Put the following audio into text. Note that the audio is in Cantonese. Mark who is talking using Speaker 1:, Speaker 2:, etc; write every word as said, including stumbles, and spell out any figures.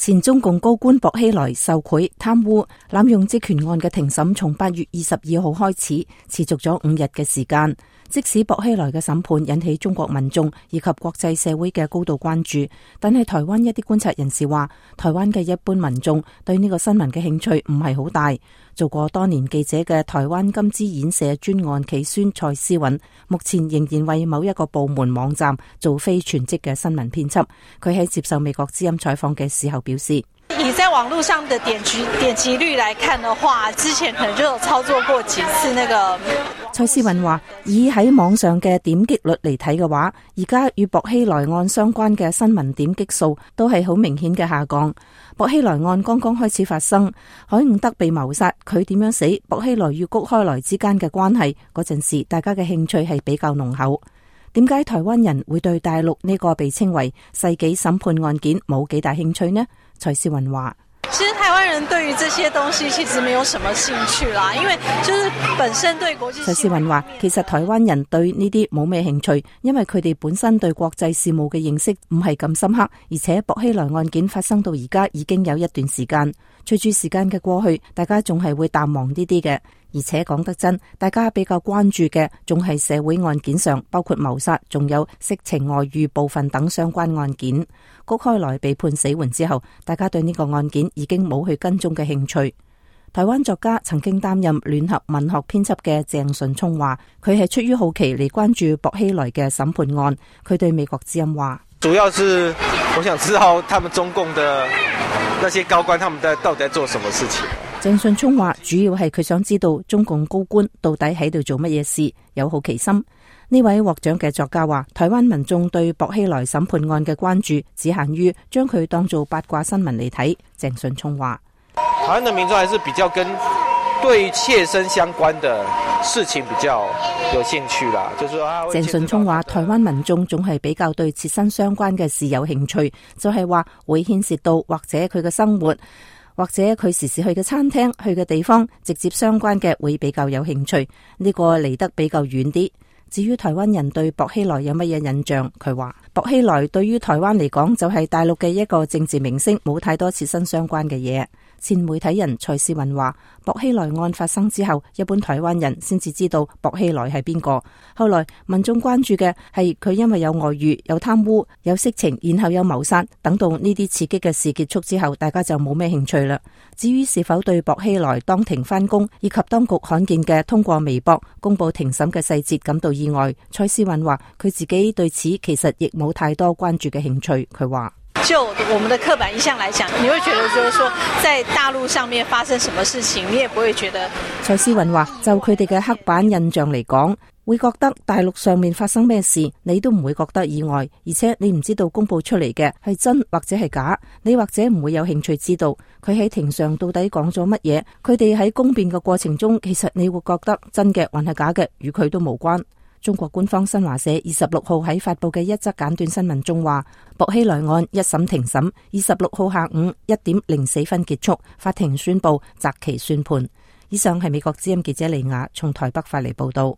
Speaker 1: 前中共高官薄熙來受賄、貪污、濫用職權案嘅庭審從八月二十二號開始，持續咗五日嘅時間。即使薄熙來嘅審判引起中國民眾以及國際社會嘅高度關注，但係台灣一啲觀察人士話，台灣嘅一般民眾對呢個新聞嘅興趣唔係好大。做過多年記者嘅台灣金枝演社專案企宣蔡思韻，目前仍然為某一個部門網站做非全職嘅新聞編輯。佢喺接受美國之音採訪嘅時候表示，
Speaker 2: 以在網絡上的點擊點擊率來看的話，之前可能就有操作過幾次那個。
Speaker 1: 蔡思韻話，以喺網上嘅點擊率嚟睇嘅話，而家與薄熙來案相關嘅新聞點擊數都係好明顯嘅下降。薄熙來案剛剛開始發生，海伍德被謀殺，佢點樣死，薄熙來與谷開來之間嘅關係，嗰陣時大家嘅興趣係比較濃厚。點解台灣人會對大陸呢個被稱為世紀審判案件冇幾大興趣呢？蔡思韻話，
Speaker 2: 其實台灣人對於這些東西其實沒有什麼興趣啦，因為就是本身對國際。
Speaker 1: 蔡思韻話，其實台灣人對呢啲冇咩興趣，因為佢哋本身對國際事務嘅認識唔係咁深刻，而且薄熙來案件發生到而家已經有一段時間，隨住時間嘅過去，大家仲係會淡忘呢啲嘅。而且講得真，大家比較關注嘅仲係社會案件上，包括謀殺，仲有色情外遇部分等相關案件。谷開來被判死緩之後，大家對呢個案件已經冇去跟蹤嘅興趣。台灣作家曾經擔任聯合文學編輯嘅鄭順聰話，佢係出於好奇嚟關注薄熙來嘅審判案。佢對美國之音話，
Speaker 3: 主要是我想知道他們中共的那些高官，他們在到底在做什麼事情。
Speaker 1: 鄭順聰話，主要係佢想知道中共高官到底喺度做乜嘢事，有好奇心。呢位獲獎嘅作家話，台灣民眾對薄熙來審判案嘅關注只限於將佢當做八卦新聞嚟睇。鄭順聰話，
Speaker 3: 台灣的民眾還是比較跟對切身相關的事情比較有興趣啦。就是說，
Speaker 1: 鄭順聰話，台灣民眾總係比較對切身相關嘅事有興趣，就係話會牽涉到或者佢嘅生活，或者佢時時去嘅餐廳、去嘅地方，直接相關嘅會比較有興趣。呢個離得比較遠啲。至於台灣人對薄熙來有乜嘢印象，佢話薄熙來對於台灣嚟講就係大陸嘅一個政治明星，冇太多切身相關嘅嘢。前媒體人蔡思韻話，薄熙來案發生之後，一般台灣人先至知道薄熙來係邊個。後來民眾關注嘅係佢因為有外遇、有貪污、有色情，然後有謀殺，等到呢啲刺激嘅事結束之後，大家就冇咩興趣啦。至於是否對薄熙來當庭翻供，以及當局罕見嘅通過微博公布庭審嘅細節感到意外，蔡思韻話佢自己對此其實亦冇太多關注嘅興趣。佢話，
Speaker 2: 就我們的刻板印象來講，你會覺得就是說在大陸上面發生什麼事情，你也不會覺得。
Speaker 1: 蔡思韻話，就佢哋嘅刻板印象嚟講，會覺得大陸上面發生咩事，你都唔會覺得意外，而且你唔知道公布出嚟嘅係真或者係假，你或者唔會有興趣知道佢喺庭上到底講咗乜嘢。佢哋喺公辯嘅過程中，其實你會覺得真嘅還係假嘅，與佢都無關。中國官方新華社二十六號喺發佈嘅一則簡短新聞中話，薄熙來案一審庭審，二十六號下午一點零四分結束，法庭宣布擇期宣判。以上係美國之音記者李雅從台北發嚟報道。